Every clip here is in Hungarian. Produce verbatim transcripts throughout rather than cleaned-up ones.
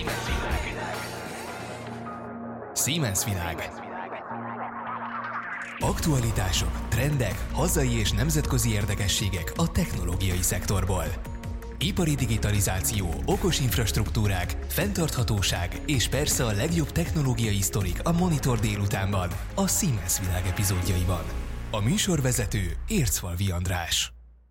Siemens világ. Aktualitások, trendek, hazai és nemzetközi érdekességek a technológiai szektorból. Ipari digitalizáció, okos infrastruktúrák, fenntarthatóság és persze a legjobb technológiai sztorik a Monitor délutánban, a Siemens világ epizódjaiban. A műsorvezető Ércfalvi András.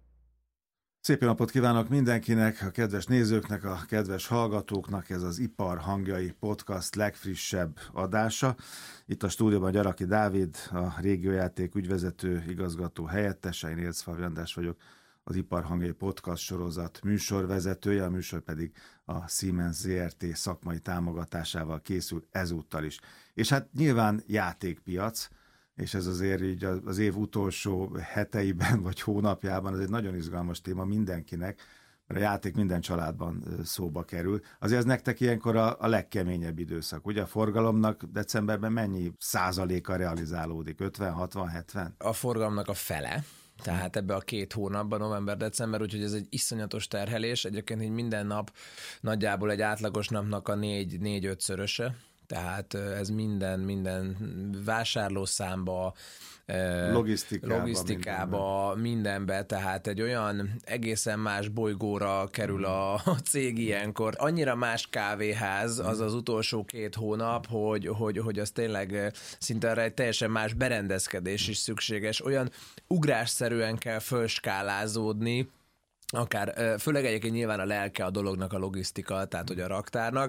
Szép napot kívánok mindenkinek, a kedves nézőknek, a kedves hallgatóknak, ez az Ipar hangjai podcast legfrissebb adása. Itt a stúdióban Gyaraki Dávid, a Régiójáték ügyvezető igazgató helyettese, én Ércfalvi András vagyok, az Ipar hangjai podcast sorozat műsorvezetője, a műsor pedig a Siemens zé er té szakmai támogatásával készült ezúttal is. És hát nyilván játékpiac, és ez azért így az év utolsó heteiben vagy hónapjában az egy nagyon izgalmas téma mindenkinek, mert a játék minden családban szóba kerül. Azért ez nektek ilyenkor a, a legkeményebb időszak. Ugye a forgalomnak decemberben mennyi százaléka realizálódik? ötven, hatvan, hetven? A forgalomnak a fele. Tehát ebbe a két hónapban, november-december, úgyhogy ez egy iszonyatos terhelés. Egyébként így minden nap nagyjából egy átlagos napnak a négy, négy-ötszöröse. Tehát ez minden, minden vásárlószámba, logisztikába, logisztikába mindenbe. mindenbe, tehát egy olyan egészen más bolygóra kerül a, a cég ilyenkor. Annyira más kávéház az az utolsó két hónap, hogy, hogy, hogy az tényleg szinte arra egy teljesen más berendezkedés is szükséges. Olyan ugrásszerűen kell fölskálázódni, akár, főleg egyébként nyilván a lelke a dolognak a logisztika, tehát hogy a raktárnak,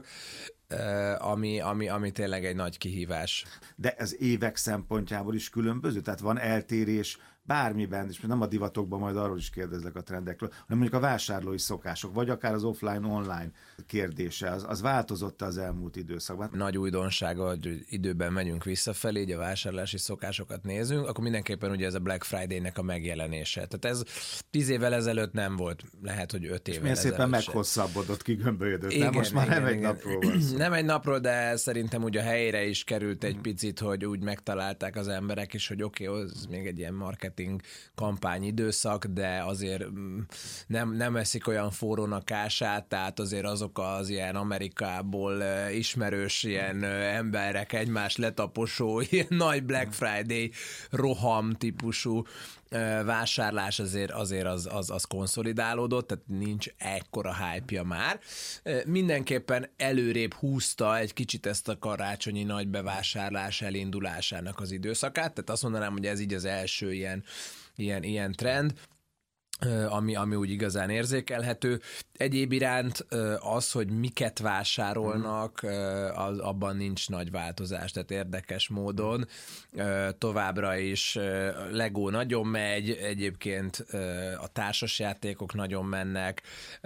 Ami, ami, ami tényleg egy nagy kihívás. De ez évek szempontjából is különböző? Tehát van eltérés bármiben, és nem a divatokban, majd arról is kérdezlek a trendekről, hanem mondjuk a vásárlói szokások, vagy akár az offline-online kérdése, az, az változott az elmúlt időszakban? Nagy újdonság, hogy időben megyünk visszafelé, így a vásárlási szokásokat nézünk, akkor mindenképpen ugye ez a Black Friday-nek a megjelenése. Tehát ez tíz évvel ezelőtt nem volt, lehet, hogy öt évvel ezelőtt. És szépen meghosszabbodott, kigömbölyödött, igen, nem? Most már igen, nem igen. egy napról van szó. Nem egy napról, de szerintem úgy a helyére is került egy picit, hogy úgy megtalálták az emberek is, hogy oké, okay, ez még egy ilyen marketing kampány időszak, de azért nem, nem eszik olyan forrón a kását, tehát azért azok az ilyen Amerikából ismerős ilyen emberek, egymás letaposó, ilyen nagy Black Friday roham típusú vásárlás azért, azért az, az, az konszolidálódott, tehát nincs ekkora hype-ja már. Mindenképpen előrébb húzta egy kicsit ezt a karácsonyi nagy bevásárlás elindulásának az időszakát, tehát azt mondanám, hogy ez így az első ilyen, ilyen, ilyen trend, ami, ami úgy igazán érzékelhető. Egyéb iránt az, hogy miket vásárolnak, az, abban nincs nagy változás, tehát érdekes módon továbbra is Lego nagyon megy, egyébként a társasjátékok nagyon mennek,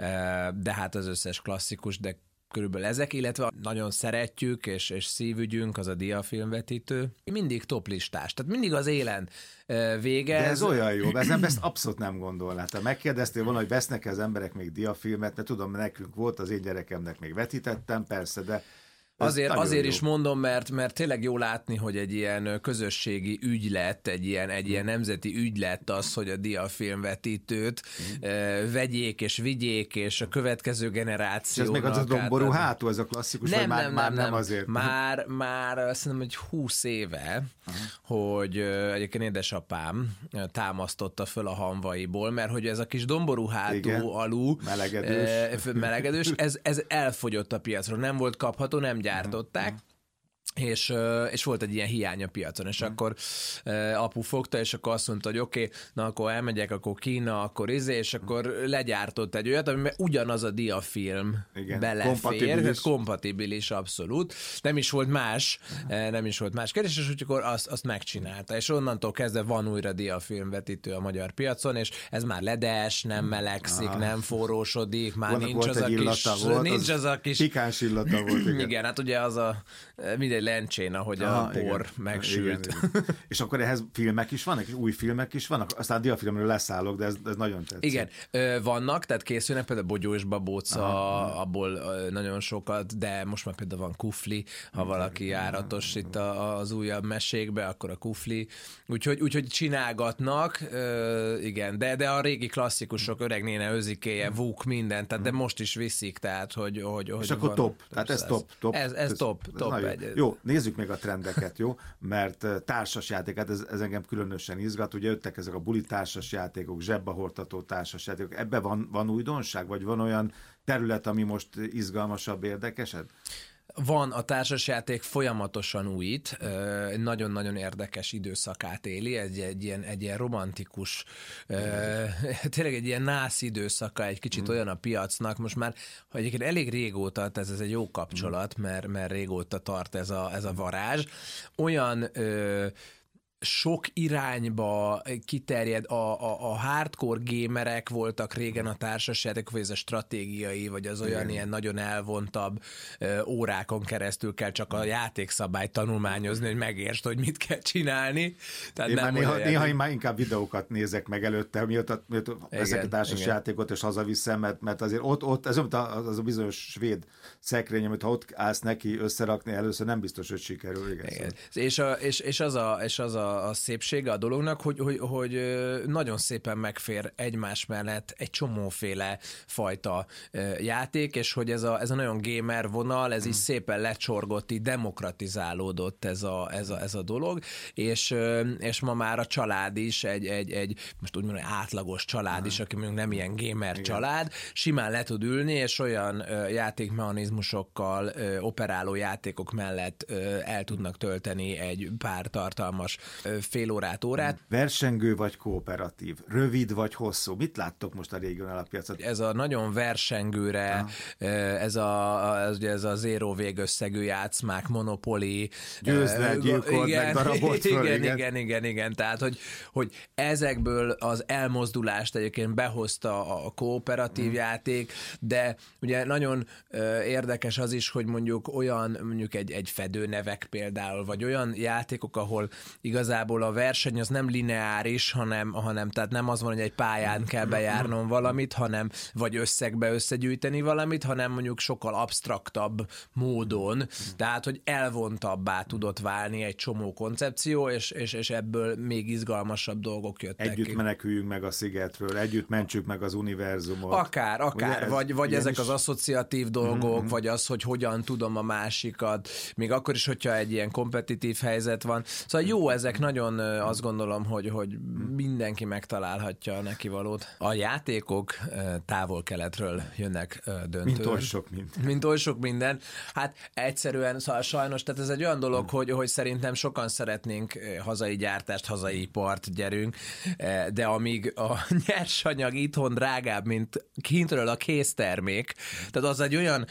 de hát az összes klasszikus, de körülbelül ezek, illetve nagyon szeretjük, és, és szívügyünk az a diafilmvetítő. Mindig toplistás, tehát mindig az élen vége. De ez olyan jó, ez nem, ezt abszolút nem gondolná. Te megkérdeztél volna, hogy vesznek az emberek még diafilmet, mert tudom, nekünk volt, az én gyerekemnek még vetítettem, persze, de Azért, azért is mondom, mert, mert tényleg jó látni, hogy egy ilyen közösségi ügy lett, egy ilyen, egy ilyen nemzeti ügy lett az, hogy a diafilmvetítőt mm. uh, vegyék és vigyék, és a következő generációnak... És ez még az a domború hátul, ez a klasszikus, nem, vagy már nem, már nem, nem, nem azért? Már, már azt mondom, hogy húsz éve, uh-huh. hogy uh, egyébként édesapám támasztotta föl a hamvaiból, mert hogy ez a kis domború hátul igen. alul melegedős, uh, melegedős ez, ez elfogyott a piacról, nem volt kapható, nem gyártották, és, és volt egy ilyen hiány a piacon, és mm. akkor uh, apu fogta, és akkor azt mondta, hogy oké, okay, na akkor elmegyek, akkor Kína, akkor izé, és akkor legyártott egy olyat, amiben ugyanaz a diafilm igen, belefér, kompatibilis. kompatibilis abszolút, nem is volt más, mm. nem is volt más kérdés, és úgy akkor azt, azt megcsinálta, és onnantól kezdve van újra diafilmvetítő a magyar piacon, és ez már ledes, nem melegszik, ah. nem forrósodik, már volt, nincs volt az a kis... Illata, volt, nincs az, az a kis... pikáns illata volt, igen. Igen, hát ugye az a... Mindegy, vagy lencsén, ahogy Aha, a por igen. megsült. Igen, igen. És akkor ehhez filmek is vannak, és új filmek is vannak? Aztán a diafilmről leszállok, de ez, ez nagyon tetszik. Igen, vannak, tehát készülnek például Bogyó és Babóca, aha, abból nagyon sokat, de most már például van Kufli, ha valaki járatos itt az újabb mesékbe, akkor a Kufli. Úgyhogy, úgyhogy csinálgatnak, igen, de, de a régi klasszikusok, Öreg néne, Özzikéje, Vuk, minden, tehát de most is viszik, tehát hogy... hogy és akkor van, top, tehát ez top. top. Ez, ez, ez top, ez top egy. Jó, nézzük még a trendeket, jó? Mert társasjáték, hát ez, ez engem különösen izgat, ugye jöttek ezek a buli társasjátékok, zsebba hordható társasjátékok, ebben van, van újdonság, vagy van olyan terület, ami most izgalmasabb, érdekesed? Van, a társasjáték folyamatosan újít, nagyon-nagyon érdekes időszakát éli, egy, egy, ilyen, egy ilyen romantikus, tényleg egy ilyen nász időszaka, egy kicsit olyan a piacnak, most már, hogy egyébként elég régóta, ez, ez egy jó kapcsolat, mert, mert régóta tart ez a, ez a varázs, olyan sok irányba kiterjed, a, a, a hardcore gamerek voltak régen a társasjáték, vagy ez a stratégiai, vagy az olyan ilyen nagyon elvontabb ö, órákon keresztül kell csak a játékszabályt tanulmányozni, hogy megértsd, hogy mit kell csinálni. Tehát én nem már néha, olyan... néha én már inkább videókat nézek meg előtte, miatt, miatt veszek a társasjátékot, és hazaviszem, mert, mert azért ott, ott ez az, az a bizonyos svéd szekrény, amit ha ott állsz neki összerakni, először nem biztos, hogy sikerül. Igen, igen. Szóval. És, a, és, és az a, és az a a szépsége a dolognak, hogy, hogy, hogy nagyon szépen megfér egymás mellett egy csomóféle fajta játék, és hogy ez a, ez a nagyon gamer vonal, ez is szépen lecsorgott, így demokratizálódott ez a, ez a, ez a dolog, és, és ma már a család is egy, egy, egy most úgy mondom, átlagos család is, aki mondjuk nem ilyen gamer igen. család, simán le tud ülni, és olyan játékmechanizmusokkal, operáló játékok mellett el tudnak tölteni egy pár tartalmas fél órát, órát. Versengő vagy kooperatív? Rövid vagy hosszú? Mit láttok most a régión alappiacot? Ez a nagyon versengőre, ah. ez a, ez, ez a zéró végösszegű játszmák, Monopoly. Győzle, gyilkold, meg darabolt föl, igen, igen, igen, igen, igen. Tehát, hogy, hogy ezekből az elmozdulást egyébként behozta a kooperatív hmm. játék, de ugye nagyon érdekes az is, hogy mondjuk olyan, mondjuk egy, egy fedőnevek például, vagy olyan játékok, ahol igazából a verseny az nem lineáris, hanem, hanem tehát nem az van, hogy egy pályán kell bejárnom valamit, hanem vagy összegbe összegyűjteni valamit, hanem mondjuk sokkal absztraktabb módon, tehát, hogy elvontabbá tudott válni egy csomó koncepció, és, és, és ebből még izgalmasabb dolgok jöttek. Együtt meneküljünk meg a szigetről, együtt mentsük meg az univerzumot. Akár, akár, ez, vagy, vagy ezek is... az asszociatív dolgok, mm-hmm. vagy az, hogy hogyan tudom a másikat, még akkor is, hogyha egy ilyen kompetitív helyzet van. Szóval jó, ezek nagyon azt gondolom, hogy, hogy mindenki megtalálhatja a nekivalót. A játékok távol-keletről jönnek döntőn. Mint oly sok minden. Mint oly sok minden. Hát egyszerűen, szóval sajnos, tehát ez egy olyan dolog, hogy, hogy szerintem sokan szeretnénk hazai gyártást, hazai ipart, gyerünk, de amíg a nyersanyag itthon drágább, mint kintről a késztermék, tehát az egy olyan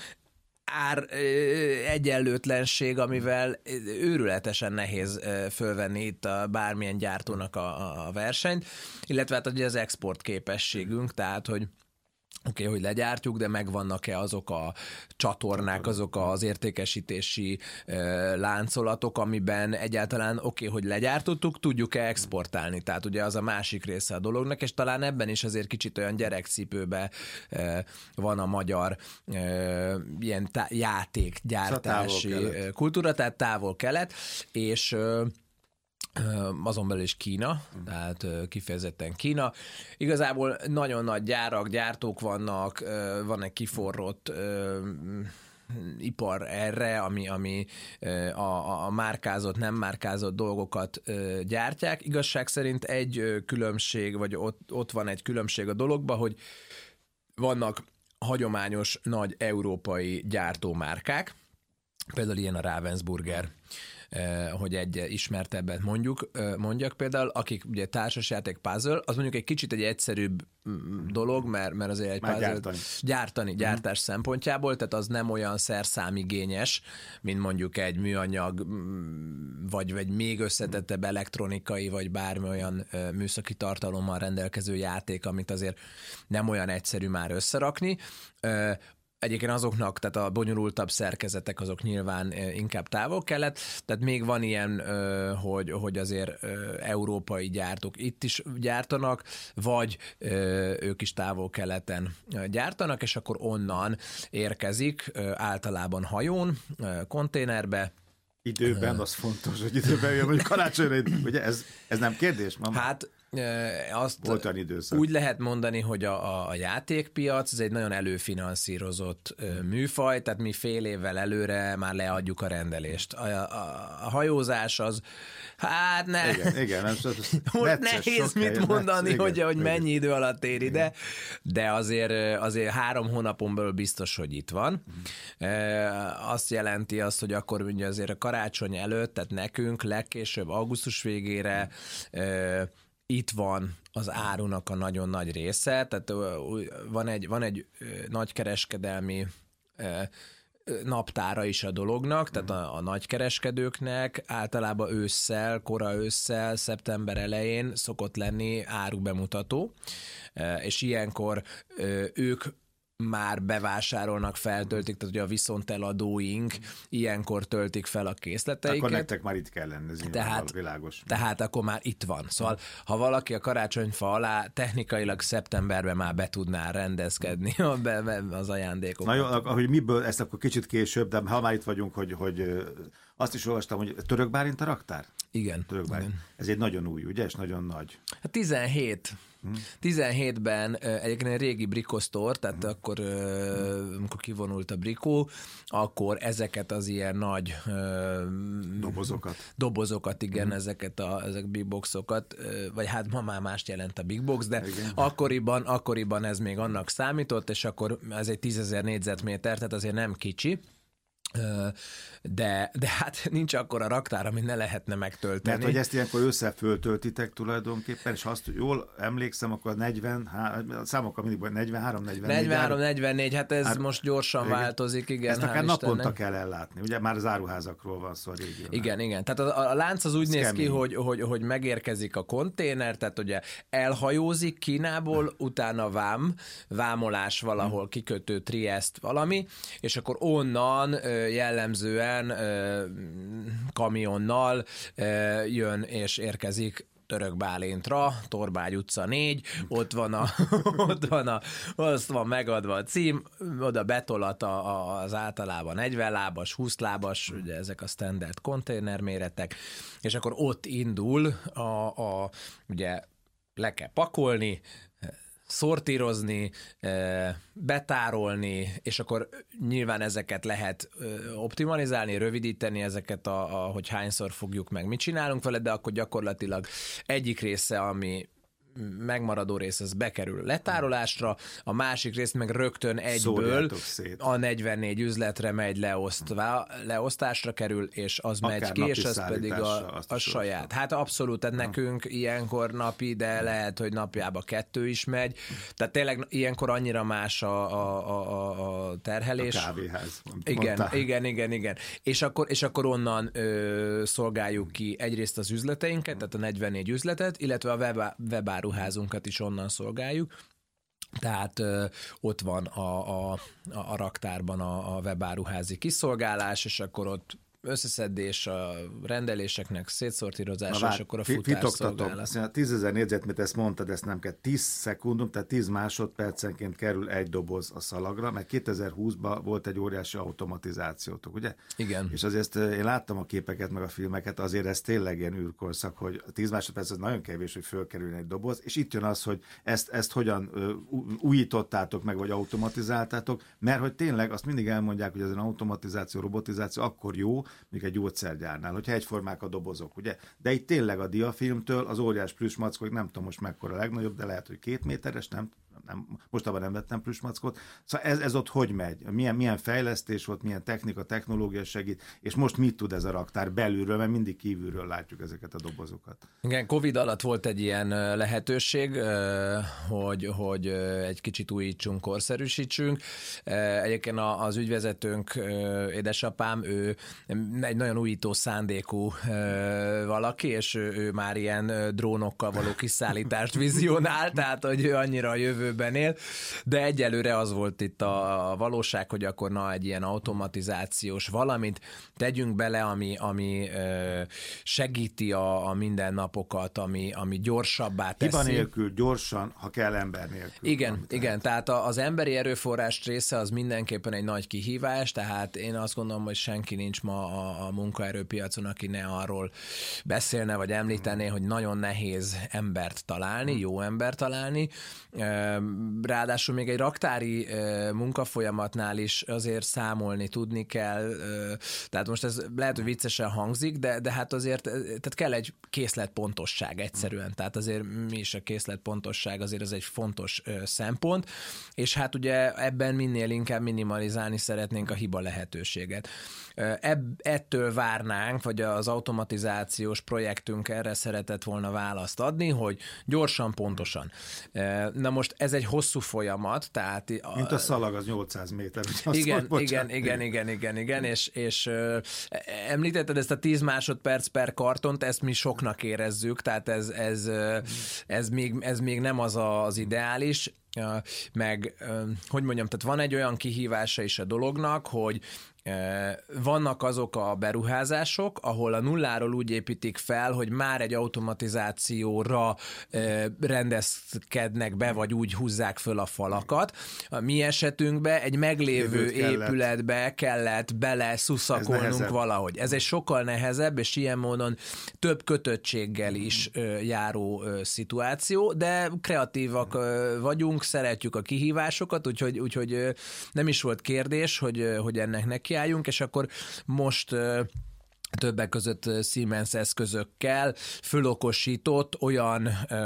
ár egyenlőtlenség, amivel őrületesen nehéz fölvenni itt a bármilyen gyártónak a, a versenyt, illetve hát ugye az export képességünk, tehát hogy oké, okay, hogy legyártjuk, de megvannak-e azok a csatornák, azok az értékesítési uh, láncolatok, amiben egyáltalán oké, okay, hogy legyártottuk, tudjuk-e exportálni. Tehát ugye az a másik része a dolognak, és talán ebben is azért kicsit olyan gyerekcipőbe uh, van a magyar uh, ilyen tá- játékgyártási kultúra, tehát távol-kelet, és uh, azon belül is Kína, tehát kifejezetten Kína. Igazából nagyon nagy gyárak, gyártók vannak, van egy kiforrott ipar erre, ami, ami a, a márkázott, nem márkázott dolgokat gyártják. Igazság szerint egy különbség, vagy ott, ott van egy különbség a dologban, hogy vannak hagyományos nagy európai gyártómárkák, például ilyen a Ravensburger, hogy egy ismertebbet mondjuk, mondjak például, akik ugye társasjáték puzzle, az mondjuk egy kicsit egy egyszerűbb dolog, mert, mert azért egy puzzle gyártani, gyártani gyártás mm. szempontjából, tehát az nem olyan szerszámigényes, mint mondjuk egy műanyag, vagy, vagy még összetettebb elektronikai, vagy bármi olyan műszaki tartalommal rendelkező játék, amit azért nem olyan egyszerű már összerakni. Egyébként azoknak, tehát a bonyolultabb szerkezetek azok nyilván inkább távol-kelet, tehát még van ilyen, hogy, hogy azért európai gyártók itt is gyártanak, vagy ők is távol-keleten gyártanak, és akkor onnan érkezik általában hajón, konténerbe. Időben, az fontos, hogy időben jön, hogy karácsonyra, ugye ez, ez nem kérdés? Mama? Hát azt volt olyan időszak. Úgy lehet mondani, hogy a, a játékpiac ez egy nagyon előfinanszírozott műfaj, tehát mi fél évvel előre már leadjuk a rendelést. A, a, a hajózás az, hát ne. Igen, igen. Nem, most nehéz mit helyen, mondani, necc, hogy, igen, hogy mennyi igen. idő alatt ér ide, de azért, azért három hónapon belül biztos, hogy itt van. Uh-huh. Azt jelenti azt, hogy akkor ugye azért a karácsony előtt, tehát nekünk legkésőbb augusztus végére uh, itt van az árunak a nagyon nagy része, tehát van egy, van egy nagykereskedelmi naptára is a dolognak, tehát a, a nagykereskedőknek általában ősszel, kora ősszel, szeptember elején szokott lenni árubemutató, és ilyenkor ők már bevásárolnak, feltöltik, tehát ugye a viszonteladóink ilyenkor töltik fel a készleteiket. Akkor nektek már itt kell lenni, ez tehát, világos. Tehát akkor már itt van. Szóval, ha valaki a karácsonyfa alá technikailag szeptemberben már be tudná rendezkedni az ajándékokat. Na jó, ahogy miből, ezt akkor kicsit később, de ha már itt vagyunk, hogy, hogy azt is olvastam, hogy Török Bálint a raktár? Igen. Török Bálint. Ez egy nagyon új, ugye, és nagyon nagy. Hát tizenhét. Hmm. tizenhétben egyébként egy régi brikosztor, tehát hmm. akkor, amikor kivonult a brikó, akkor ezeket az ilyen nagy dobozokat, dobozokat igen, hmm. ezeket a ezek big boxokat, vagy hát ma már mást jelent a big box, de igen. akkoriban, akkoriban ez még annak számított, és akkor ez egy tízezer négyzetméter, tehát azért nem kicsi. De, de hát nincs akkora raktár, amit ne lehetne megtölteni. Mert hogy ezt ilyenkor összeföltöltitek tulajdonképpen, és azt jól emlékszem, akkor negyven, számokkal mindig volt negyvenhárom negyvennégy. negyvenhárom negyvennégy, hát ez hát, most gyorsan igen. változik, igen. Ezt akár naponta kell ellátni, ugye már az áruházakról van szó a régiónál. Igen, igen. Tehát a, a lánc az úgy ez néz kemény. ki, hogy, hogy, hogy megérkezik a konténer, tehát ugye elhajózik Kínából, hmm. utána vám, vámolás valahol, hmm. kikötő, Triest, valami, és akkor onnan jellemzően kamionnal jön és érkezik Török Bálintra, Torbágy utca négy, ott van a, ott van a, azt van megadva a cím, oda betolata az általában negyven lábas, húsz lábas, ugye ezek a standard konténerméretek, és akkor ott indul a, a ugye le kell pakolni, szortírozni, betárolni, és akkor nyilván ezeket lehet optimalizálni, rövidíteni ezeket, a, a, hogy hányszor fogjuk meg, mit csinálunk vele, de akkor gyakorlatilag egyik része, ami megmaradó rész, az bekerül letárolásra, a másik rész meg rögtön egyből a negyvennégy üzletre megy leosztva, leosztásra kerül, és az akár megy ki, és az pedig a, a saját. Hát abszolút, tehát nekünk ilyenkor napi, de lehet, hogy napjába kettő is megy. Tehát tényleg ilyenkor annyira más a, a, a, a terhelés. A kávéház. Igen, igen, igen, igen. És akkor, és akkor onnan ö, szolgáljuk ki egyrészt az üzleteinket, tehát a negyvennégy üzletet, illetve a web, web áruházunkat is onnan szolgáljuk. Tehát ö, ott van a, a, a raktárban a, a webáruházi kiszolgálás, és akkor ott összeszedés a rendeléseknek, szétszortírozása, és akkor a futásszolgálat. tízezer négyzetméter, ezt mondtad, ezt nem kell. tíz szekundum, tehát tíz másodpercenként kerül egy doboz a szalagra, mert kétezer-húszban volt egy óriási automatizációtok, ugye? Igen. És azért én láttam a képeket, meg a filmeket, azért ez tényleg ilyen űrkorszak, hogy tíz másodperc az nagyon kevés, hogy fölkerülne egy doboz, és itt jön az, hogy ezt, ezt hogyan újítottátok meg, vagy automatizáltátok, mert hogy tényleg azt mindig elmondják, hogy ez az automatizáció, robotizáció akkor jó, még egy gyógyszergyárnál, hogyha egyformák a dobozok, ugye? De itt tényleg a diafilmtől az óriás plüssmackok, nem tudom most mekkora a legnagyobb, de lehet, hogy két méteres, nem, nem mostában nem vettem plüssmackot. Szóval ez, ez ott hogy megy? Milyen, milyen fejlesztés volt, milyen technika, technológia segít, és most mit tud ez a raktár belülről, mert mindig kívülről látjuk ezeket a dobozokat. Igen, Covid alatt volt egy ilyen lehetőség, hogy, hogy egy kicsit újítsunk, korszerűsítsünk. Egyébként az ügyvezetőnk, édesapám, ő egy nagyon újító szándékú valaki, és ő, ő már ilyen drónokkal való kiszállítást vizionál, tehát hogy ő annyira a jövő jövőben él, de egyelőre az volt itt a valóság, hogy akkor na egy ilyen automatizációs valamit tegyünk bele, ami, ami segíti a, a mindennapokat, ami, ami gyorsabbá teszi. Hiba nélkül, gyorsan, ha kell ember nélkül. Igen, igen, tehát az emberi erőforrás része az mindenképpen egy nagy kihívás, tehát én azt gondolom, hogy senki nincs ma a, a munkaerőpiacon, aki ne arról beszélne, vagy említené, hogy nagyon nehéz embert találni, jó embert találni. Ráadásul még egy raktári munkafolyamatnál is azért számolni tudni kell, tehát most ez lehet, hogy viccesen hangzik, de, de hát azért tehát kell egy készletpontosság egyszerűen, tehát azért mi is a készletpontosság, azért ez egy fontos szempont, és hát ugye ebben minél inkább minimalizálni szeretnénk a hiba lehetőséget. Ebb, ettől várnánk, vagy az automatizációs projektünk erre szeretett volna választ adni, hogy gyorsan, pontosan. Na most ez egy hosszú folyamat, tehát... A, Mint a szalag, az nyolcszáz méter. Igen, szól, igen, igen, igen, igen, igen, és, és említetted ezt a tíz másodperc per kartont, ezt mi soknak érezzük, tehát ez, ez, ez, még, ez még nem az a, az ideális, meg, hogy mondjam, tehát van egy olyan kihívása is a dolognak, hogy vannak azok a beruházások, ahol a nulláról úgy építik fel, hogy már egy automatizációra rendezkednek be, vagy úgy húzzák föl a falakat. A mi esetünkben egy meglévő épületbe kellett, kellett bele szuszakolnunk valahogy. Ez egy sokkal nehezebb, és ilyen módon több kötöttséggel is járó szituáció, de kreatívak vagyunk, szeretjük a kihívásokat, úgyhogy, úgyhogy nem is volt kérdés, hogy, hogy ennek nekiálljunk, és akkor most többek között Siemens eszközökkel fölokosított olyan,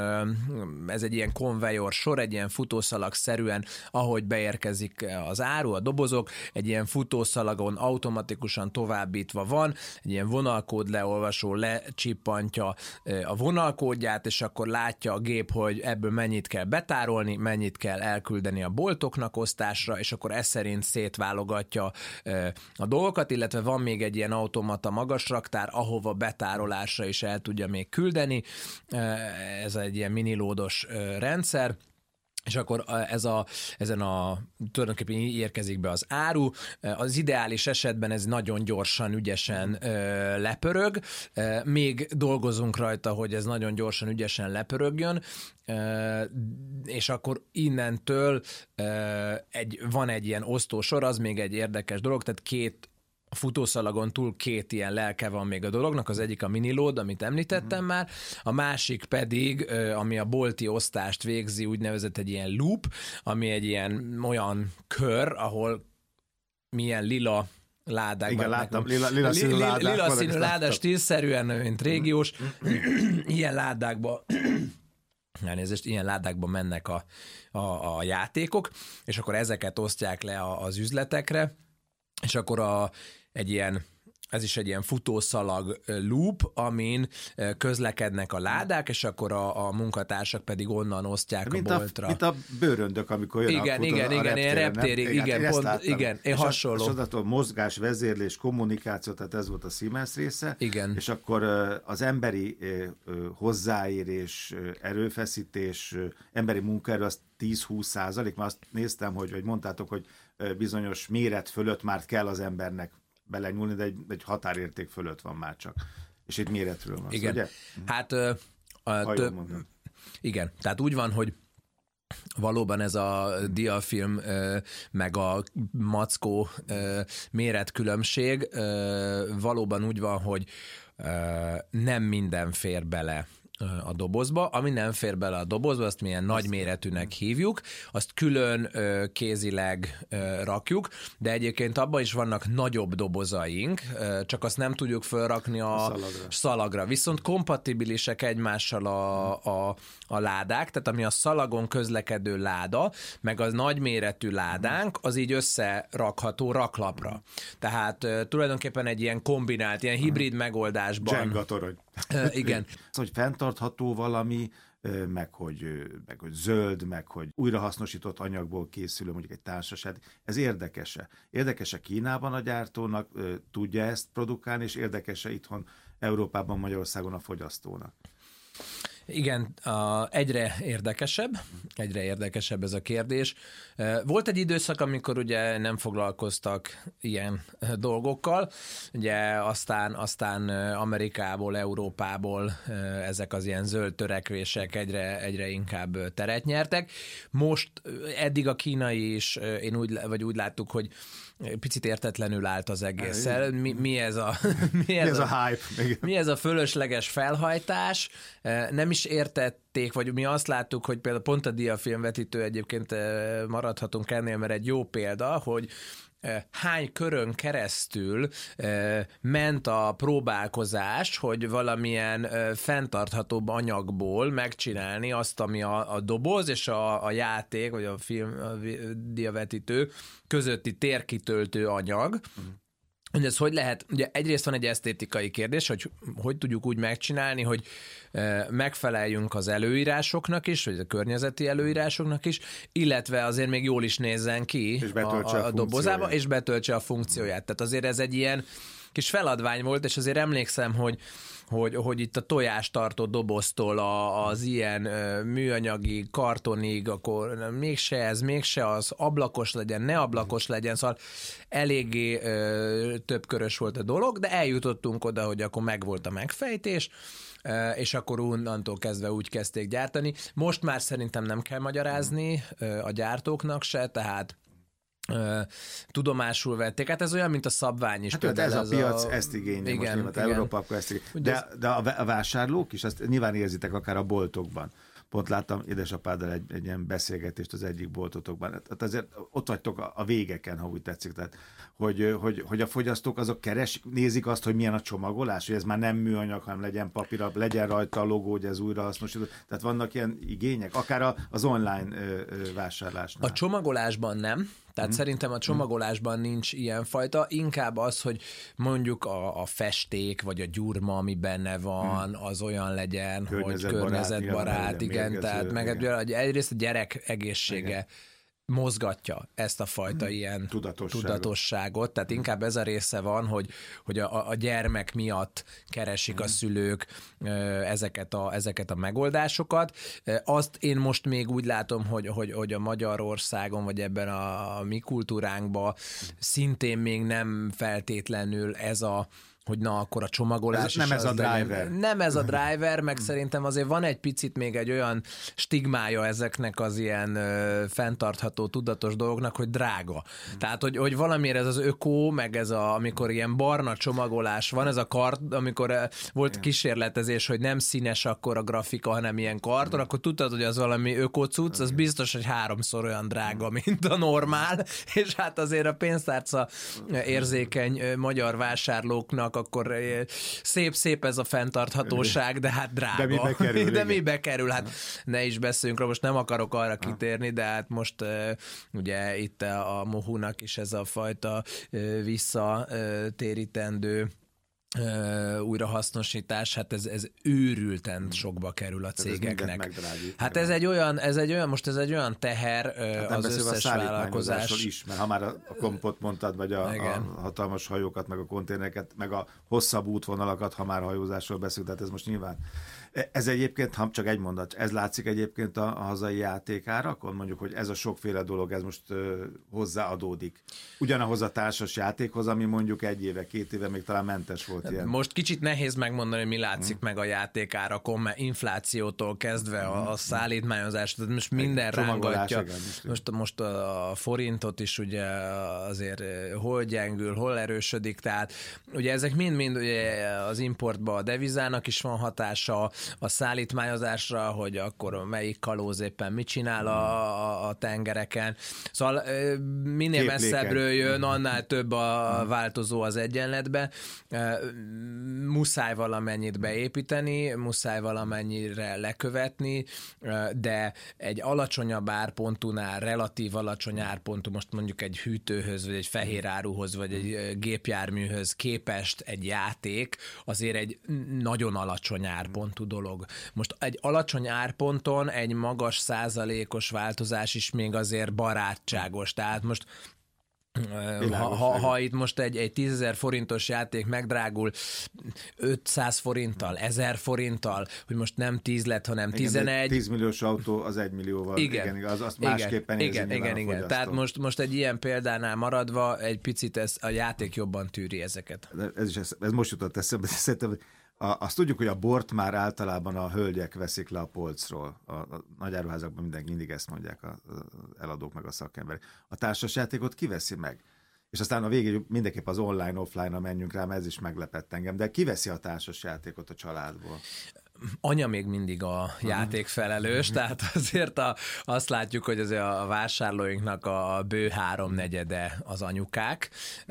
ez egy ilyen konvejor sor, egy ilyen futószalag-szerűen, ahogy beérkezik az áru, a dobozok, egy ilyen futószalagon automatikusan továbbítva van, egy ilyen vonalkód leolvasó lecsippantja a vonalkódját, és akkor látja a gép, hogy ebből mennyit kell betárolni, mennyit kell elküldeni a boltoknak osztásra, és akkor ez szerint szétválogatja a dolgokat, illetve van még egy ilyen automata maga raktár, ahova betárolásra is el tudja még küldeni. Ez egy ilyen minilódos rendszer, és akkor ez a, ezen a tulajdonképpen érkezik be az áru. Az ideális esetben ez nagyon gyorsan, ügyesen ö, lepörög. Még dolgozunk rajta, hogy ez nagyon gyorsan, ügyesen lepörögjön, ö, és akkor innentől ö, egy, van egy ilyen osztósor, az még egy érdekes dolog, tehát két a futószalagon túl két ilyen lelke van még a dolognak, az egyik a minilód, amit említettem mm. már, a másik pedig, ami a bolti osztást végzi, úgynevezett egy ilyen loop, ami egy ilyen olyan kör, ahol milyen lila ládákban. Igen, láttam, lila, lila színű lila, ládák. Lila színű ládás, stílszerűen, mint régiós, ilyen ládákban elnézést, ilyen ládákban mennek a, a, a játékok, és akkor ezeket osztják le a, az üzletekre, és akkor a, egy ilyen, ez is egy ilyen futószalag loop, amin közlekednek a ládák, és akkor a, a munkatársak pedig onnan osztják mint a boltra. A, mint a bőröndök, amikor jön igen, a igen, a igen, én reptérig, igen, igen, pont, igen, én és hasonló. És odatól mozgás, vezérlés, kommunikáció, tehát ez volt a Siemens része. Igen. És akkor az emberi hozzáérés, erőfeszítés, emberi munkaerő az tíz-húsz százalék, mert azt néztem, hogy, hogy mondtátok, hogy bizonyos méret fölött már kell az embernek belenyúlni, de egy, egy határérték fölött van már csak. És itt méretről van. Igen. Ugye? Hát a tö... igen, tehát úgy van, hogy valóban ez a diafilm meg a mackó méretkülönbség valóban úgy van, hogy nem minden fér bele a dobozba. Ami nem fér bele a dobozba, azt milyen nagyméretűnek hívjuk, azt külön ö, kézileg ö, rakjuk, de egyébként abban is vannak nagyobb dobozaink, ö, csak azt nem tudjuk felrakni a, a szalagra. szalagra. Viszont kompatibilisek egymással a, a, a ládák, tehát ami a szalagon közlekedő láda, meg az nagyméretű ládánk, az így összerakható raklapra. Tehát ö, tulajdonképpen egy ilyen kombinált, ilyen hibrid megoldásban. Jenga torony. Ö, igen. Hogy fenntartható valami, meg hogy, meg hogy zöld, meg hogy újrahasznosított anyagból készülő mondjuk egy társaság. Ez érdekese. Érdekese Kínában a gyártónak, tudja ezt produkálni, és érdekese itthon Európában, Magyarországon a fogyasztónak. Igen, a, egyre érdekesebb, egyre érdekesebb ez a kérdés. Volt egy időszak, amikor ugye nem foglalkoztak ilyen dolgokkal, ugye aztán, aztán Amerikából, Európából ezek az ilyen zöld törekvések egyre, egyre inkább teret nyertek. Most eddig a kínai is, én úgy, vagy úgy láttuk, hogy picit értetlenül állt az egésszel. Mi, mi ez a mi ez, mi ez a, a hype? Mi ez a fölösleges felhajtás? Nem is értették, vagy mi azt láttuk, hogy például pont a diafilmvetítő, egyébként maradhatunk ennél, mert egy jó példa, hogy hány körön keresztül ment a próbálkozás, hogy valamilyen fenntarthatóbb anyagból megcsinálni azt, ami a, a doboz és a, a játék, vagy a film, a diavetítő közötti térkitöltő anyag. Mm. Hogy ez hogy lehet, ugye egyrészt van egy esztétikai kérdés, hogy hogy tudjuk úgy megcsinálni, hogy megfeleljünk az előírásoknak is, vagy a környezeti előírásoknak is, illetve azért még jól is nézzen ki a, a, a dobozába, és betöltse a funkcióját. Tehát azért ez egy ilyen kis feladvány volt, és azért emlékszem, hogy Hogy, hogy itt a tojástartó doboztól a, az ilyen műanyagi kartonig, akkor mégse ez, mégse az, ablakos legyen, ne ablakos legyen, szóval eléggé ö, többkörös volt a dolog, de eljutottunk oda, hogy akkor megvolt a megfejtés, ö, és akkor onnantól kezdve úgy kezdték gyártani. Most már szerintem nem kell magyarázni ö, a gyártóknak se, tehát Uh, tudomásul vették. Hát ez olyan, mint a szabvány is. Hát ez a piac a... ezt igényel, igen, most igen. Európa akkor ezt igényel. De, de a vásárlók is, azt nyilván érzitek akár a boltokban. Pont láttam édesapáddal egy, egy ilyen beszélgetést az egyik boltotokban. Hát azért ott vagytok a, a végeken, ha úgy tetszik. Tehát, hogy, hogy, hogy a fogyasztók azok keres, nézik azt, hogy milyen a csomagolás, hogy ez már nem műanyag, hanem legyen papír, legyen rajta a logó, hogy ez újrahasznosítható. Tehát vannak ilyen igények, akár az online ö, ö, vásárlásnál. A csomagolásban nem. Tehát hmm. szerintem a csomagolásban nincs ilyenfajta, inkább az, hogy mondjuk a, a festék, vagy a gyurma, ami benne van, hmm. az olyan legyen, hogy környezetbarát, igen, igen, tehát meg igen. egyrészt a gyerek egészsége igen. mozgatja ezt a fajta hmm. ilyen tudatosságot. tudatosságot, tehát hmm. inkább ez a része van, hogy, hogy a, a gyermek miatt keresik hmm. a szülők ezeket a, ezeket a megoldásokat. Azt én most még úgy látom, hogy, hogy, hogy a Magyarországon, vagy ebben a, a mi kultúránkban szintén még nem feltétlenül ez a hogy na, akkor a csomagolás... Ez nem ez a driver. Legyen. Nem ez a driver, meg szerintem azért van egy picit még egy olyan stigmája ezeknek az ilyen ö, fenntartható, tudatos dolgoknak, hogy drága. Hmm. Tehát, hogy, hogy valamiért ez az öko, meg ez a, amikor ilyen barna csomagolás van, ez a kart, amikor uh, volt igen. kísérletezés, hogy nem színes akkor a grafika, hanem ilyen karton, hmm. akkor tudtad, hogy az valami öko-cucc, az biztos, hogy háromszor olyan drága, mint a normál, és hát azért a pénztárca érzékeny magyar vásárlóknak akkor szép-szép ez a fenntarthatóság, de hát drága. De mibe kerül? De mibe kerül? Hát ne is beszéljünk róla, most nem akarok arra kitérni, de hát most ugye itt a Mohunak is ez a fajta visszatérítendő újrahasznosítás, hát ez, ez őrülten sokba kerül a cégeknek. Hát ez egy olyan, ez egy olyan, most ez egy olyan teher hát az összes vállalkozás. Is, mert ha már a kompot mondtad, vagy a, a hatalmas hajókat, meg a konténereket, meg a hosszabb útvonalakat, ha már hajózásról beszélünk, tehát ez most nyilván. Ez egyébként, ha csak egy mondat, ez látszik egyébként a, a hazai játékárakon, mondjuk, hogy ez a sokféle dolog, ez most uh, hozzáadódik. Ugyanahoz a társas játékhoz, ami mondjuk egy éve, két éve még talán mentes volt ilyen. Most kicsit nehéz megmondani, hogy mi látszik hmm. meg a játékárakon, mert inflációtól kezdve a, a szállítmányozás, tehát most minden rángatja. Most, most a forintot is ugye azért hol gyengül, hol erősödik, tehát ugye ezek mind-mind ugye az importba a devizának is van hatása, a szállítmányozásra, hogy akkor melyik kalóz éppen mit csinál a, a tengereken. Szóval minél Képléken. messzebbről jön, annál több a változó az egyenletbe. Muszáj valamennyit beépíteni, muszáj valamennyire lekövetni, de egy alacsonyabb árpontúnál, relatív alacsony árpontú, most mondjuk egy hűtőhöz, vagy egy fehér áruhoz, vagy egy gépjárműhöz képest egy játék, azért egy nagyon alacsony árpontú dolog. Most egy alacsony árponton egy magas százalékos változás is még azért barátságos. Tehát most Ha, ha, ha itt most egy, egy tízezer forintos játék megdrágul ötszáz forinttal, ezer forinttal, hogy most nem tíz lett, hanem tizenegy. tíz milliós autó az egy millióval. Igen, igen az, azt másképpen igen, érzi igen, igen, igen. Tehát most, most egy ilyen példánál maradva egy picit ez, a játék jobban tűri ezeket. Ez, is, ez, ez most jutott eszembe, szerintem A, azt tudjuk, hogy a bort már általában a hölgyek veszik le a polcról. A, a nagyáruházakban mindenki mindig ezt mondják, az eladók meg a szakemberek. A társasjátékot kiveszi meg? És aztán a végén mindenképp az online-offline-ra menjünk rá, mert ez is meglepett engem. De kiveszi a társasjátékot a családból? Anya még mindig a játékfelelős, tehát azért a, azt látjuk, hogy azért a vásárlóinknak a bő háromnegyede az anyukák,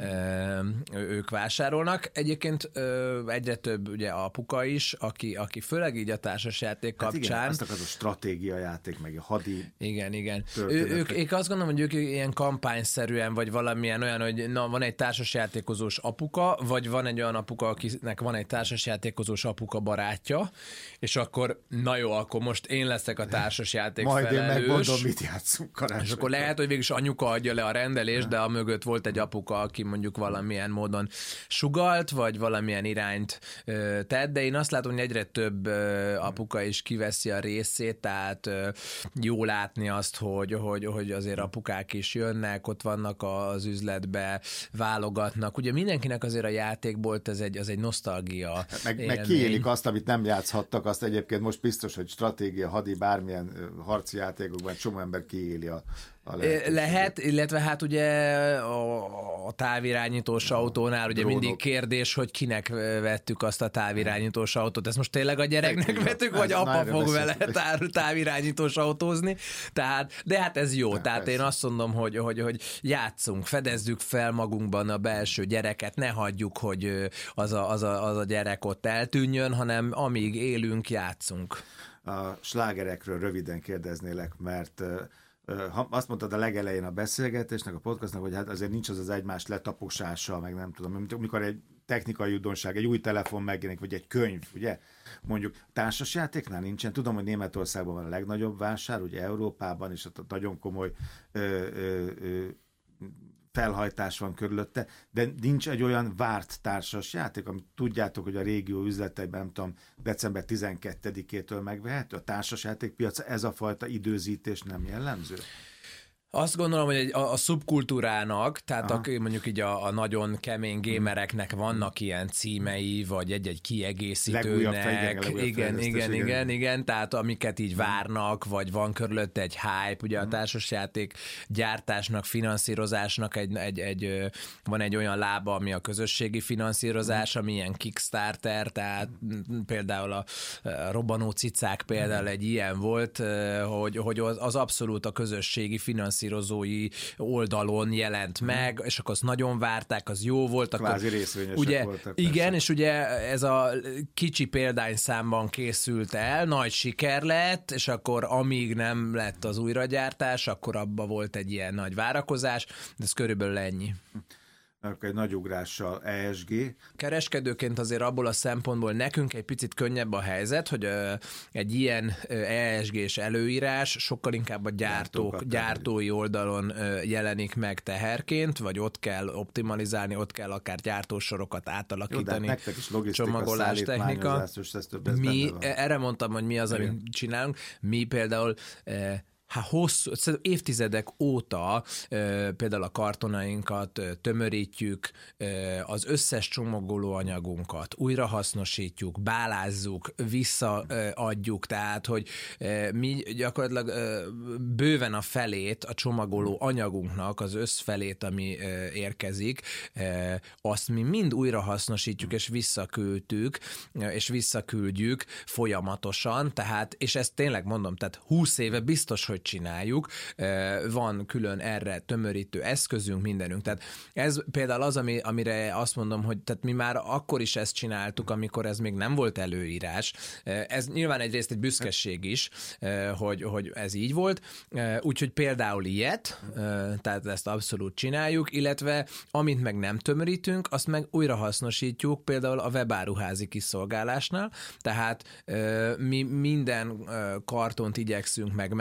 ők vásárolnak. Egyébként egyre több ugye apuka is, aki, aki főleg így a társasjáték kapcsán. Hát igen, azt akar, a stratégia játék, meg a hadi. Igen, igen. Ő, ők, ők azt gondolom, hogy ők ilyen kampányszerűen, vagy valamilyen olyan, hogy na, van egy társasjátékozós apuka, vagy van egy olyan apuka, akinek van egy társasjátékozós apuka barátja, és akkor, na jó, akkor most én leszek a társasjáték Majd felelős. Majd én megmondom, mit játszunk karácsony. És akkor lehet, hogy végülis anyuka adja le a rendelést, de a mögött volt egy apuka, aki mondjuk valamilyen módon sugalt, vagy valamilyen irányt ö, tett, de én azt látom, hogy egyre több ö, apuka is kiveszi a részét, tehát ö, jó látni azt, hogy, hogy, hogy azért apukák is jönnek, ott vannak az üzletbe, válogatnak. Ugye mindenkinek azért a játékbolt ez egy, az egy nosztalgia. Meg, meg kiélik azt, amit nem játszhattak, azt egyébként most biztos, hogy stratégia, hadi, bármilyen harci játékokban csomó ember kiéli a, a lehet, illetve hát ugye a, a távirányítós autónál ugye Drónok. Mindig kérdés, hogy kinek vettük azt a távirányítós autót. Ezt most tényleg a gyereknek vettük, vagy apa fog vele tá- távirányítós autózni. Tehát, de hát ez jó. De, Tehát persze. Én azt mondom, hogy, hogy, hogy játszunk, fedezzük fel magunkban a belső gyereket, ne hagyjuk, hogy az a, az a, az a gyerek ott eltűnjön, hanem amíg élünk, játszunk. A slágerekről röviden kérdeznélek, mert ha azt mondtad a legelején a beszélgetésnek, a podcastnak, hogy hát azért nincs az az egymás letaposása, meg nem tudom, amikor egy technikai újdonság, egy új telefon megjelenik, vagy egy könyv, ugye? Mondjuk társasjátéknál nincsen. Tudom, hogy Németországban van a legnagyobb vásár, ugye Európában, és ott nagyon komoly ö, ö, ö, felhajtás van körülötte, de nincs egy olyan várt társas játék, amit tudjátok, hogy a régió üzleteiben, nem tudom, december tizenkettedikétől megvehető. A társasjátékpiac ez a fajta időzítés nem jellemző? Azt gondolom, hogy a, a szubkultúrának, tehát a, mondjuk így a, a nagyon kemény gémereknek vannak ilyen címei, vagy egy-egy kiegészítőnek. Legújabb, igen, igen, igen, igen, igen, tehát amiket így várnak, vagy van körülötte egy hype, ugye a társasjáték gyártásnak, finanszírozásnak egy, egy, egy, van egy olyan lába, ami a közösségi finanszírozás, ami ilyen Kickstarter, tehát például a Robbanó cicák például egy ilyen volt, hogy, hogy az abszolút a közösségi finanszírozás oldalon jelent meg, és akkor azt nagyon várták, az jó volt. Kvázi részvényesek ugye, voltak. Igen, persze. És ugye ez a kicsi példányszámban készült el, nagy siker lett, és akkor amíg nem lett az újragyártás, akkor abba volt egy ilyen nagy várakozás, de ez körülbelül ennyi. Akkor egy nagy ugrással E S G. Kereskedőként azért abból a szempontból nekünk egy picit könnyebb a helyzet, hogy egy ilyen E S G-s előírás sokkal inkább a gyártók, gyártói oldalon jelenik meg teherként, vagy ott kell optimalizálni, ott kell akár gyártósorokat átalakítani. Jó, de nektek is logisztika, csomagolás, technika. Mi, erre mondtam, hogy mi az, amit Igen. csinálunk. Mi például Hát hosszú, évtizedek óta e, például a kartonainkat e, tömörítjük, e, az összes csomagolóanyagunkat újrahasznosítjuk, bálázzuk, visszaadjuk, tehát hogy e, mi gyakorlatilag e, bőven a felét a csomagoló anyagunknak, az összfelét, ami e, érkezik, e, azt mi mind újrahasznosítjuk és visszaküldtük, és visszaküldjük folyamatosan, tehát, és ezt tényleg mondom, tehát húsz éve biztos, hogy csináljuk, van külön erre tömörítő eszközünk, mindenünk. Tehát ez például az, ami, amire azt mondom, hogy tehát mi már akkor is ezt csináltuk, amikor ez még nem volt előírás. Ez nyilván egyrészt egy büszkeség is, hogy, hogy ez így volt. Úgyhogy például ilyet, tehát ezt abszolút csináljuk, illetve amit meg nem tömörítünk, azt meg újra hasznosítjuk, például a webáruházi kiszolgálásnál. Tehát mi minden kartont igyekszünk megmenteni,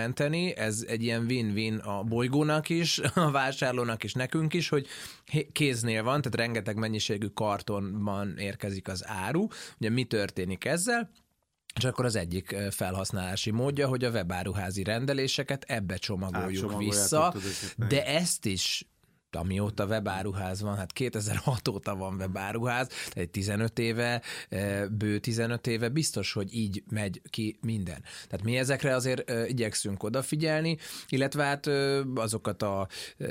csinálni, ez egy ilyen win-win a bolygónak is, a vásárlónak is, nekünk is, hogy kéznél van, tehát rengeteg mennyiségű kartonban érkezik az áru. Ugye mi történik ezzel? És akkor az egyik felhasználási módja, hogy a webáruházi rendeléseket ebbe csomagoljuk vissza, de ezt is, amióta webáruház van, hát kétezer-hat óta van webáruház, tehát tizenöt éve, bő tizenöt éve biztos, hogy így megy ki minden. Tehát mi ezekre azért igyekszünk odafigyelni, illetve hát azokat a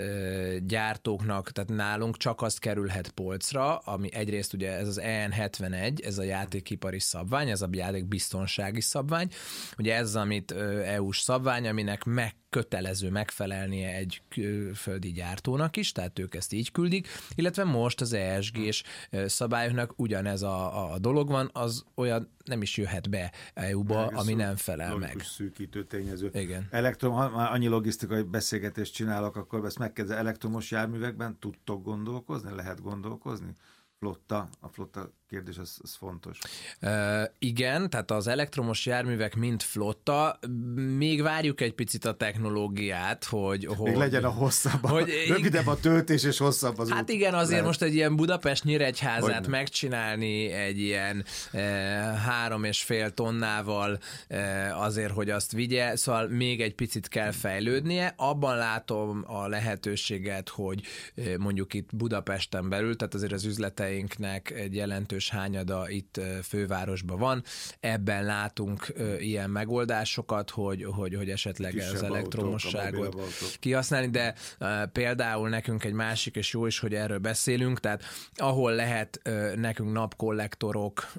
gyártóknak, tehát nálunk csak azt kerülhet polcra, ami egyrészt ugye ez az E N hetvenegy, ez a játékipari szabvány, ez a játékbiztonsági szabvány, ugye ez, amit é u-s szabvány, aminek meg kötelező megfelelnie egy földi gyártónak is, tehát ők ezt így küldik, illetve most az E S G-s szabályoknak ugyanez a, a dolog van, az olyan nem is jöhet be é u-ba, meg, ami nem felel meg. Szűkítő tényező. Igen. Elektrom, ha már annyi logisztikai beszélgetést csinálok, akkor ezt megkezdve elektromos járművekben tudtok gondolkozni? Lehet gondolkozni? Flotta, a flotta kérdés, az, az fontos. Uh, igen, tehát az elektromos járművek mint flotta, még várjuk egy picit a technológiát, hogy... Még hogy, legyen a hosszabb, hogy, rövidebb a töltés és hosszabb az Hát út. igen, azért lehet. Most egy ilyen Budapest-Nyíregyházát Hogyne. megcsinálni egy ilyen eh, három és fél tonnával eh, azért, hogy azt vigye, szóval még egy picit kell fejlődnie. Abban látom a lehetőséget, hogy eh, mondjuk itt Budapesten belül, tehát azért az üzleteinknek egy jelentős hányada itt fővárosban van. Ebben látunk ilyen megoldásokat, hogy, hogy, hogy esetleg kisebb az elektromosságot kihasználni, de például nekünk egy másik, és jó is, hogy erről beszélünk, tehát ahol lehet nekünk napkollektorok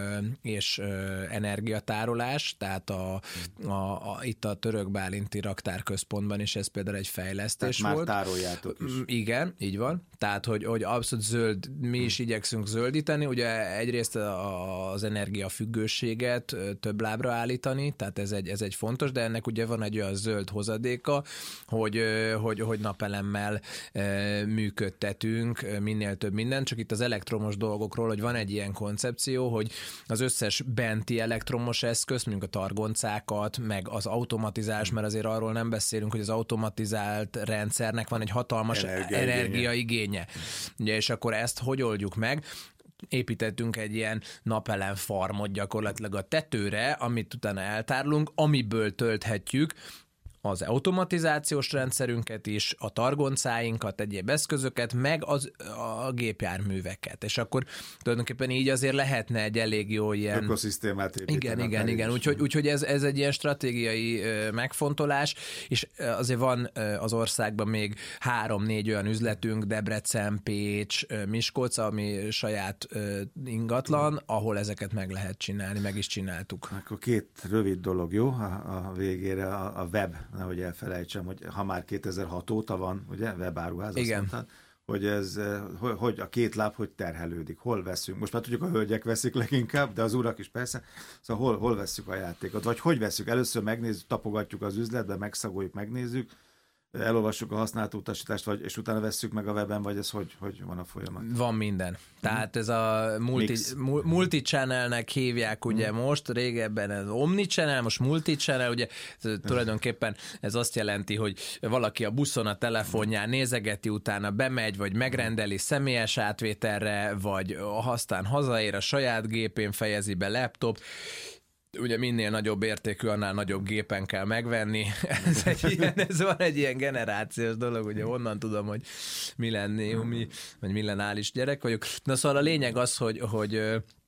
és energiatárolás, tehát a, a, a, itt a Török Bálinti Raktárközpontban is ez például egy fejlesztés tehát volt. Már tároljátok is. Igen, így van. Tehát, hogy, hogy abszolút zöld, mi is igyekszünk zöldíteni, ugye egyrészt az energiafüggőséget több lábra állítani, tehát ez egy, ez egy fontos, de ennek ugye van egy olyan zöld hozadéka, hogy, hogy, hogy napelemmel működtetünk minél több minden, csak itt az elektromos dolgokról, hogy van egy ilyen koncepció, hogy az összes benti elektromos eszköz, mondjuk a targoncákat, meg az automatizálás, mert azért arról nem beszélünk, hogy az automatizált rendszernek van egy hatalmas energiaigénye. energiaigénye. Ugye, és akkor ezt hogy oldjuk meg? Építettünk egy ilyen napelem farmot gyakorlatilag a tetőre, amit utána eltárolunk, amiből tölthetjük az automatizációs rendszerünket is, a targoncáinkat, egyéb eszközöket, meg az, a gépjárműveket. És akkor tulajdonképpen így azért lehetne egy elég jó ilyen... ökoszisztémát építeni. Igen, igen, igen. Úgyhogy, úgyhogy ez, ez egy ilyen stratégiai megfontolás, és azért van az országban még három-négy olyan üzletünk, Debrecen, Pécs, Miskolc, ami saját ingatlan, ahol ezeket meg lehet csinálni, meg is csináltuk. Akkor két rövid dolog, jó? A, a végére a, a web, nehogy elfelejtsem, hogy ha már kétezer-hat óta van, ugye, webáruház, igen. Mondtad, hogy ez, hogy a két láb hogy terhelődik, hol veszünk. Most már tudjuk, a hölgyek veszik leginkább, de az urak is persze. Szóval hol, hol veszük a játékot, vagy hogy veszük? Először megnézzük, tapogatjuk az üzletbe, megszagoljuk, megnézzük, elolvassuk a használt utasítást, vagy, és utána vesszük meg a weben, vagy ez hogy, hogy van a folyamat? Van minden. Tehát ez a multi, multi-channelnek hívják ugye hmm. most, régebben ez omni-channel, most multi-channel, ugye tulajdonképpen ez azt jelenti, hogy valaki a buszon a telefonján nézegeti, utána bemegy, vagy megrendeli személyes átvételre, vagy aztán hazaér a saját gépén, fejezi be laptop. Ugye minél nagyobb értékű, annál nagyobb gépen kell megvenni. Ez, egy ilyen, ez van egy ilyen generációs dolog, ugye onnan tudom, hogy millenniumi, vagy millenáris gyerek vagyok. Na szóval a lényeg az, hogy, hogy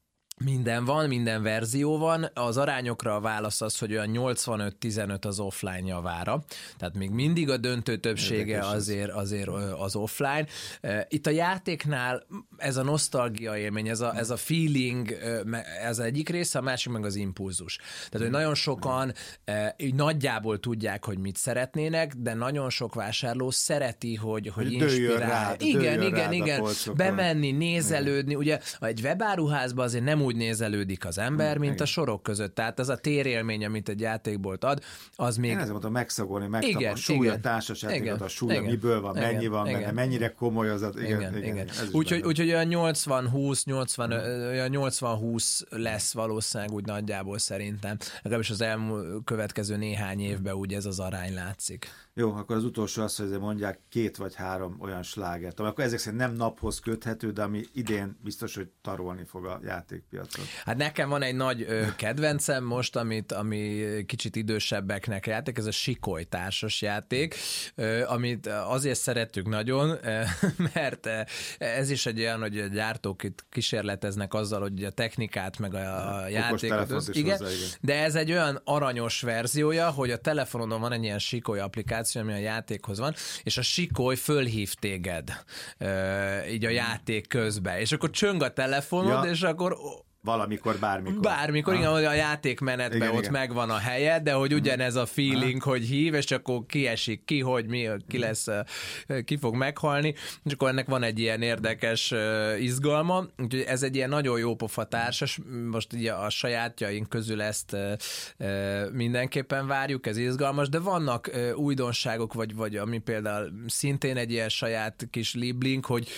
minden van, minden verzió van. Az arányokra a válasz az, hogy olyan nyolcvanöt tizenöt az offline javára. Tehát még mindig a döntő többsége azért, azért az offline. Itt a játéknál ez a nosztalgia élmény, ez a, ez a feeling, ez egyik része, a másik meg az impulzus. Tehát, hogy nagyon sokan így nagyjából tudják, hogy mit szeretnének, de nagyon sok vásárló szereti, hogy, hogy inspirál. Rád, igen, igen, igen. Bemenni, nézelődni. Ugye egy webáruházban azért nem úgy úgy nézelődik az ember, mint igen. a sorok között. Tehát ez a térélmény, amit egy játékbolt ad, az még... Én ezért mondtam, megszagolni, megkap igen, a súly, igen. a társasjátékot, a súly, igen. miből van, igen. mennyi van igen. benne, mennyire komoly az. Igen, igen, igen. igen. igen. Úgyhogy úgy, olyan nyolcvan húsz, nyolcvan, olyan nyolcvan húsz lesz valószínűleg úgy nagyjából szerintem. Legalábbis az elmúlt következő néhány évben úgy ez az arány látszik. Jó, akkor az utolsó az, hogy mondják két vagy három olyan slágert, ami akkor ezek szerint nem naphoz köthető, de ami idén biztos, hogy tarolni fog a játékpiacon. Hát nekem van egy nagy ö, kedvencem most, amit, ami kicsit idősebbeknek játék, ez a Sikoly társas játék, ö, amit azért szerettük nagyon, ö, mert ez is egy olyan, hogy a gyártók itt kísérleteznek azzal, hogy a technikát meg a, a játékot. Az, igen, hozzá, igen. De ez egy olyan aranyos verziója, hogy a telefonon van egy ilyen Sikoly applikáció, ami a játékhoz van, és a Sikoly fölhív téged uh, így a játék közben, és akkor csöng a telefonod, ja. és akkor... Valamikor, bármikor. Bármikor, ah. igen, hogy a játékmenetben igen, ott igen. megvan a helye, de hogy ugyanez a feeling, ah. hogy hív, és akkor kiesik ki, hogy mi, ki lesz, ki fog meghalni, és akkor ennek van egy ilyen érdekes izgalma, úgyhogy ez egy ilyen nagyon jó pofa társas, most ugye a sajátjaink közül ezt mindenképpen várjuk, ez izgalmas, de vannak újdonságok, vagy, vagy ami például szintén egy ilyen saját kis libling, hogy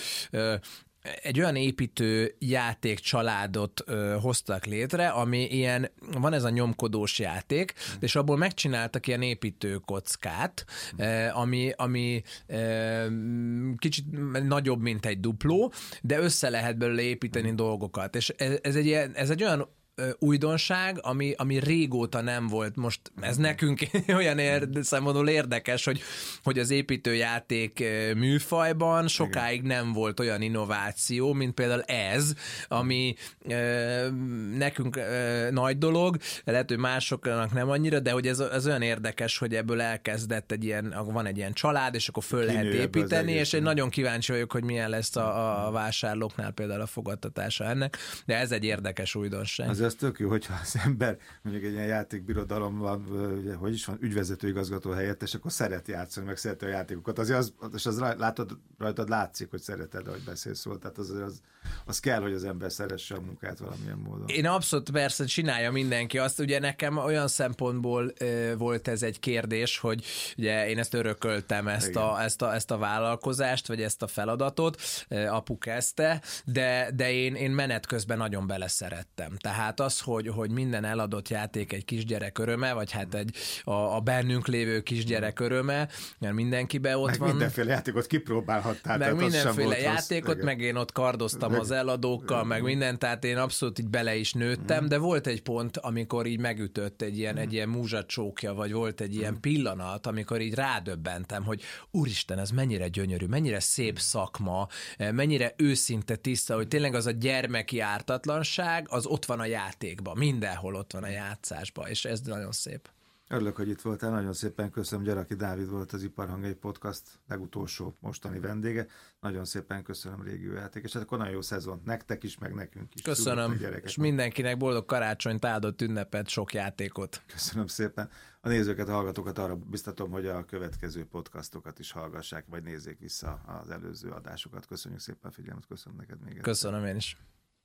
egy olyan építő játék családot ö, hoztak létre, ami ilyen, van ez a nyomkodós játék, és abból megcsináltak ilyen építőkockát, ö, ami, ami ö, kicsit nagyobb, mint egy dupló, de össze lehet belőle építeni dolgokat. És ez, ez, egy, ilyen, ez egy olyan újdonság, ami, ami régóta nem volt. Most ez nekünk olyan ér, szempontból érdekes, hogy, hogy az építőjáték műfajban sokáig nem volt olyan innováció, mint például ez, ami e, nekünk e, nagy dolog, lehet, hogy másoknak nem annyira, de hogy ez, ez olyan érdekes, hogy ebből elkezdett egy ilyen, van egy ilyen család, és akkor föl lehet építeni, és én nagyon kíváncsi vagyok, hogy milyen lesz a, a vásárlóknál például a fogadtatása ennek, de ez egy érdekes újdonság. Az ez tök jó, hogyha az ember mondjuk egy ilyen játékbirodalomban, ugye, hogy is van, ügyvezető igazgató helyettes, akkor szeret játszani, meg szereti a játékokat. Azért az, és az látod, rajtad látszik, hogy szereted, ahogy beszélsz szóval. Tehát az, az, az kell, hogy az ember szeresse a munkát valamilyen módon. Én abszolút persze csinálja mindenki azt, ugye nekem olyan szempontból ö, volt ez egy kérdés, hogy ugye én ezt örököltem, ezt a, ezt, a, ezt a vállalkozást, vagy ezt a feladatot, ö, apu kezdte, de, de én, én menet közben nagyon beleszerettem. Tehát az, hogy, hogy minden eladott játék egy kisgyerek öröme, vagy hát egy a, a bennünk lévő kisgyerek öröme, mert mindenkiben ott meg van. mindenféle játékot kipróbálhattál. Meg mindenféle játékot, rossz, meg én ott kardoztam meg, az eladókkal, meg, meg mindent, tehát én abszolút így bele is nőttem, mm. de volt egy pont, amikor így megütött egy ilyen, mm. egy ilyen múzsacsókja, vagy volt egy ilyen pillanat, amikor így rádöbbentem, hogy úristen, ez mennyire gyönyörű, mennyire szép szakma, mennyire őszinte, tiszta, hogy tényleg az a gyermeki ártatlanság, az ott van a játékban, mindenhol ott van a játszásban, és ez nagyon szép. Örülök, hogy itt voltál, nagyon szépen köszönöm. Gyaraki Dávid volt az Iparhangjai Podcast legutolsó mostani vendége. Nagyon szépen köszönöm, régiójáték, és hát akkor nagyon jó szezon nektek is, meg nekünk is. Köszönöm, és mindenkinek boldog karácsonyt, áldott ünnepet, sok játékot. Köszönöm szépen. A nézőket, a hallgatókat arra biztatom, hogy a következő podcastokat is hallgassák, vagy nézzék vissza az előző adásokat. Köszönjük szépen a figyelmet, köszönöm neked még egyszer. Köszönöm én is.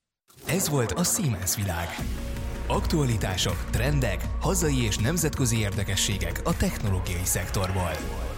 Ez volt a Siemens világ. Aktualitások, trendek, hazai és nemzetközi érdekességek a technológiai szektorból.